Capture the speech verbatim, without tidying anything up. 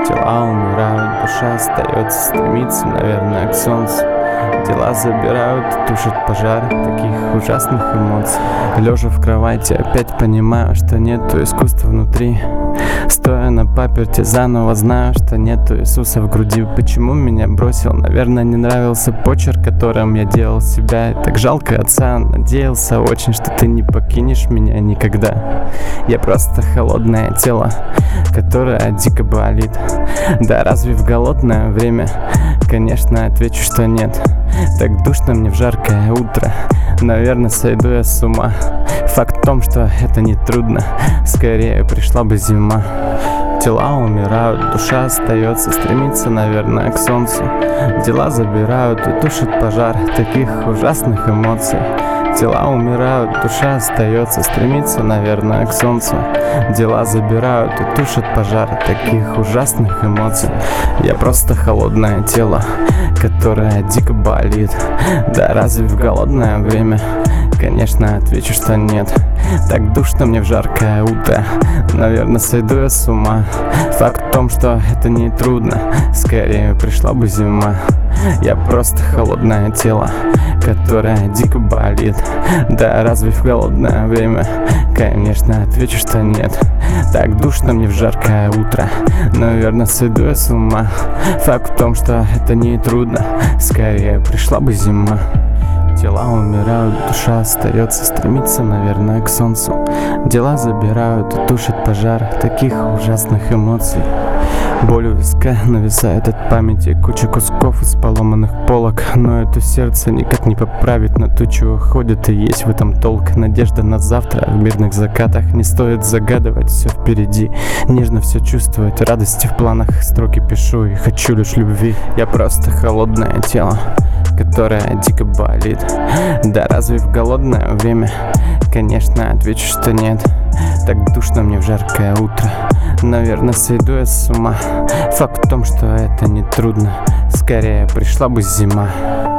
Тела умирают, душа остается, стремится, наверное, к солнцу. Дела забирают, тушат пожар таких ужасных эмоций. Лежа в кровати, опять понимаю, что нету искусства внутри. Стоя на паперти, заново знаю, что нету Иисуса в груди. Почему меня бросил? Наверное, не нравился почерк, которым я делал себя. И так жалко отца, надеялся очень, что ты не покинешь меня никогда. Я просто холодное тело, которое дико болит. Да разве в голодное время? Конечно, отвечу, что нет. Так душно мне в жаркое утро, наверное, сойду я с ума. Факт в том, что это не трудно, скорее пришла бы зима. Тела умирают, душа остается, стремится, наверное, к солнцу. Дела забирают и тушат пожар таких ужасных эмоций. Тела умирают, душа остается, стремится, наверное, к солнцу. Дела забирают и тушат пожар таких ужасных эмоций. Я просто холодное тело, которое дико болит. Да разве в голодное время? Конечно, отвечу, что нет. Так душно мне в жаркое утро, наверное, сойду я с ума. Факт в том, что это не трудно, скорее пришла бы зима. Я просто холодное тело, которое дико болит. Да разве в голодное время? Конечно, отвечу, что нет. Так душно мне в жаркое утро, наверное, сойду я с ума. Факт в том, что это не трудно, скорее пришла бы зима. Тела умирают, душа остается, стремится, наверное, к солнцу. Дела забирают и тушат пожар таких ужасных эмоций. Боль у виска нависает от памяти, куча кусков из поломанных полок. Но это сердце никак не поправит, на тучу уходит, и есть в этом толк. Надежда на завтра в мирных закатах, не стоит загадывать, все впереди. Нежно все чувствовать, радости в планах, строки пишу и хочу лишь любви. Я просто холодное тело, которая дико болит. Да разве в голодное время? Конечно, отвечу, что нет. Так душно мне в жаркое утро, наверное, сойду я с ума. Факт в том, что это не трудно, скорее пришла бы зима.